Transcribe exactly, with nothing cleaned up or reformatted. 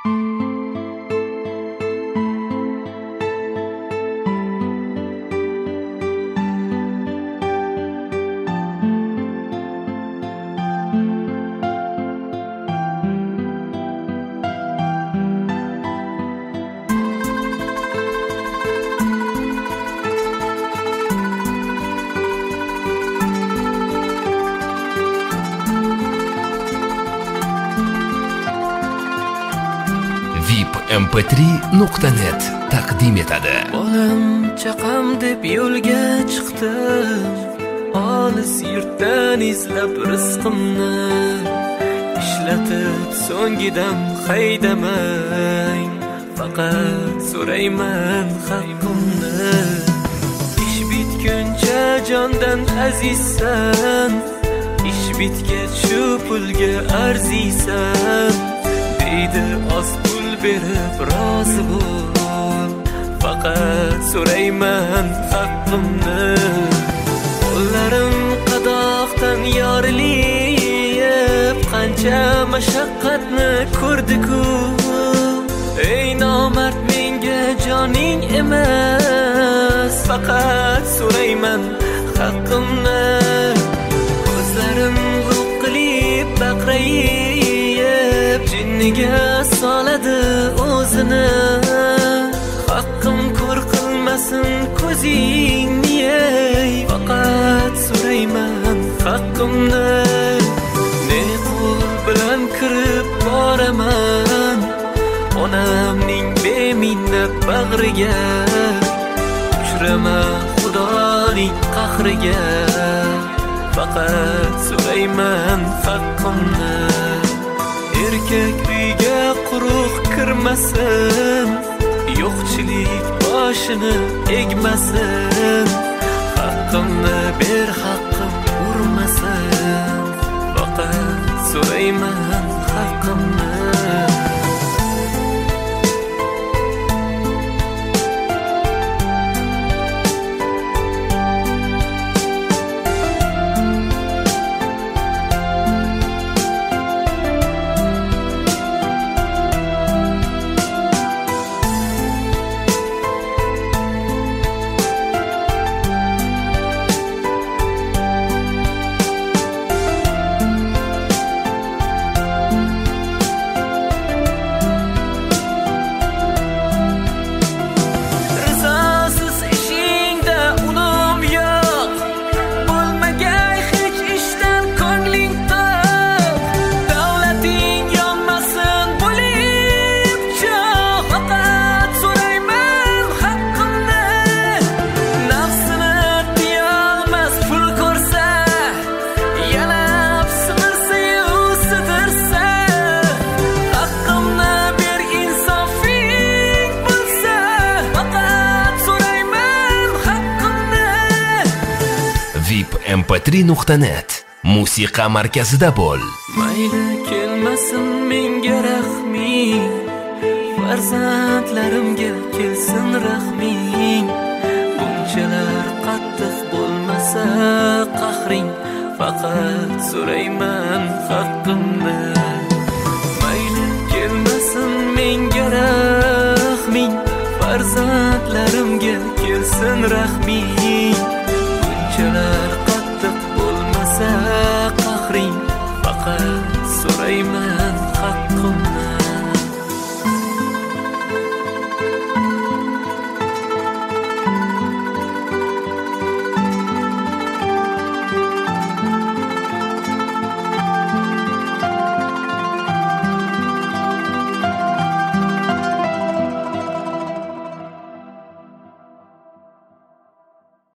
em p tri nuqta net taqdim etadi. Bolam chaqam deb yo'lga chiqdim, olis yurtdan izlab rizqimni ishlatib so'ngidan haydamang, faqat so'rayman haqqimni. Ish bitguncha jondan azizsan, ish bitgach shu pulga arziysan, deydi oz pul berib rozi bo'l, faqat so'rayman haqqimni. Qo'llarim qadoqdan yorilib, qancha mashaqqatni ko'rdi-ku. Ey nomard, menga joning emas, faqat so'rayman haqqimni. Ko'zlarim lo'qilib baqrayib, jinniga soladi o'zini. Haqqim ko'r qilmasin ko'zingni, ey faqat so'rayman haqqimni. Ne qo'l bilan kirib boraman onamning beminnat bag'riga, uchrama xudoning qahriga, faqat so'rayman haqqimni. Erkak uyga quruq kirmasin, yo'qchilik boshini egmasin. Haqqimni ber, haqqim urmasin, faqat so'rayman haqqimni. em p tri nuqta net musiqa markazida bo'l. Mayli kelmasin menga rahming, farzandlarimga kelsin rahming. Bunchalar qattiq bo'lmasa qahring, faqat so'rayman haqqimni. Mayli kelmasin menga rahming, farzandlarimga kelsin rahming. Bunchalar